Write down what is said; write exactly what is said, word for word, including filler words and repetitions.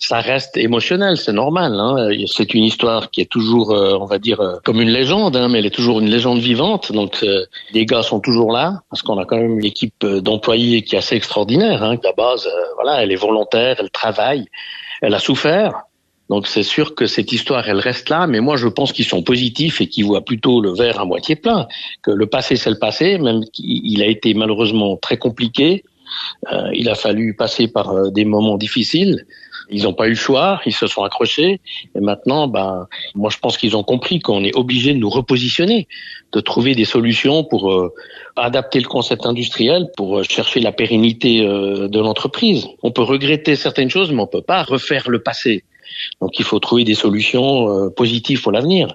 Ça reste émotionnel, c'est normal. Hein. C'est une histoire qui est toujours, euh, on va dire, euh, comme une légende, hein, mais elle est toujours une légende vivante. Donc, euh, les gars sont toujours là, parce qu'on a quand même une équipe d'employés qui est assez extraordinaire. Hein. La base, euh, voilà, elle est volontaire, elle travaille, elle a souffert. Donc, c'est sûr que cette histoire, elle reste là. Mais moi, je pense qu'ils sont positifs et qu'ils voient plutôt le verre à moitié plein. Que le passé, c'est le passé, même qu'il a été malheureusement très compliqué. Euh, il a fallu passer par euh, des moments difficiles. Ils n'ont pas eu le choix, ils se sont accrochés. Et maintenant, ben, moi, je pense qu'ils ont compris qu'on est obligé de nous repositionner, de trouver des solutions pour euh, adapter le concept industriel, pour euh, chercher la pérennité euh, de l'entreprise. On peut regretter certaines choses, mais on peut pas refaire le passé. Donc, il faut trouver des solutions euh, positives pour l'avenir.